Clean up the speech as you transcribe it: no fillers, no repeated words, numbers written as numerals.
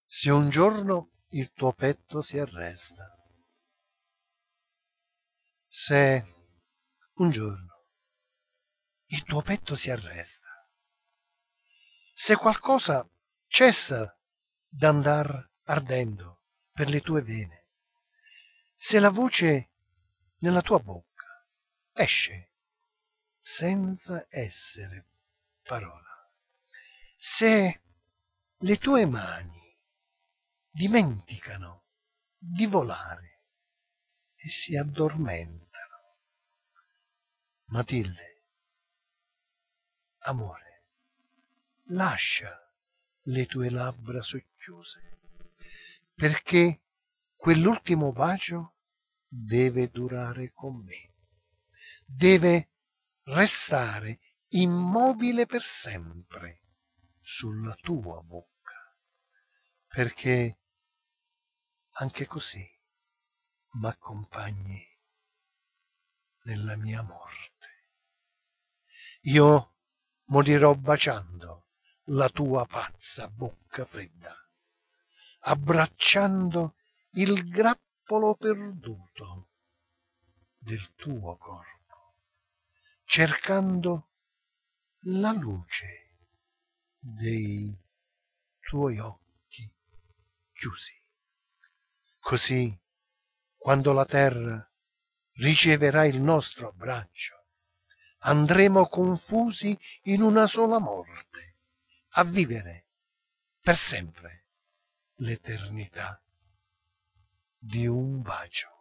Se un giorno il tuo petto si arresta, se un giorno il tuo petto si arresta, se qualcosa cessa d'andar ardendo per le tue vene, se la voce nella tua bocca esce senza essere parola, se le tue mani dimenticano di volare e si addormentano. Matilde, amore, lascia le tue labbra socchiuse, perché quell'ultimo bacio deve durare con me, deve restare immobile per sempre sulla tua bocca, perché anche così m'accompagni nella mia morte. Io morirò baciando la tua pazza bocca fredda, abbracciando il grappolo perduto del tuo corpo, cercando la luce dei tuoi occhi chiusi. Così, quando la terra riceverà il nostro abbraccio, andremo confusi in una sola morte, a vivere per sempre l'eternità di un bacio.